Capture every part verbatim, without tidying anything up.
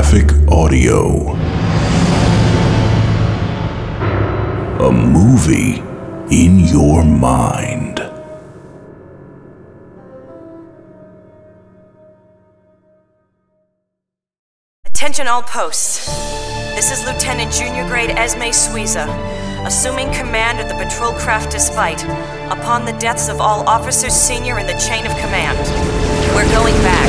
Graphic Audio. A movie in your mind. Attention all posts. This is Lieutenant Junior Grade Esme Suiza, assuming command of the patrol craft Despite, upon the deaths of all officers senior in the chain of command. We're going back.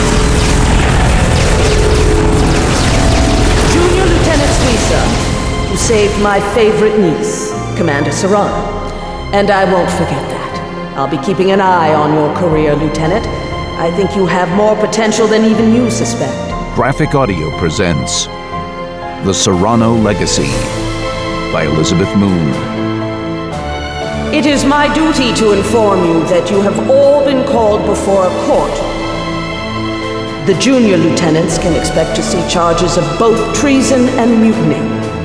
Junior Lieutenant Suiza, who saved my favorite niece, Commander Serrano. And I won't forget that. I'll be keeping an eye on your career, Lieutenant. I think you have more potential than even you suspect. Graphic Audio presents The Serrano Legacy by Elizabeth Moon. It is my duty to inform you that you have all been called before a court. The junior lieutenants can expect to see charges of both treason and mutiny.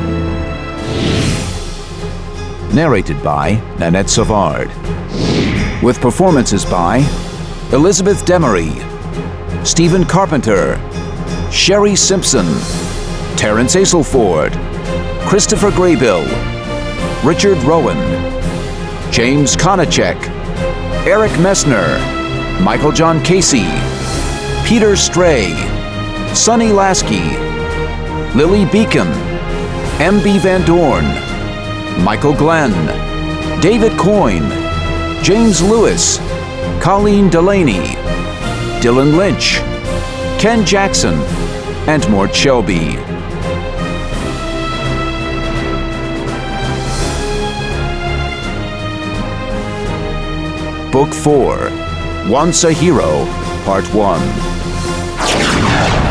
Narrated by Nanette Savard. With performances by Elizabeth Demery, Stephen Carpenter, Sherry Simpson, Terrence Aselford, Christopher Graybill, Richard Rowan, James Konachek, Eric Messner, Michael John Casey, Peter Stray, Sonny Lasky, Lily Beacon, M B Van Dorn, Michael Glenn, David Coyne, James Lewis, Colleen Delaney, Dylan Lynch, Ken Jackson, and Mort Shelby. Book four, Once a Hero, Part one.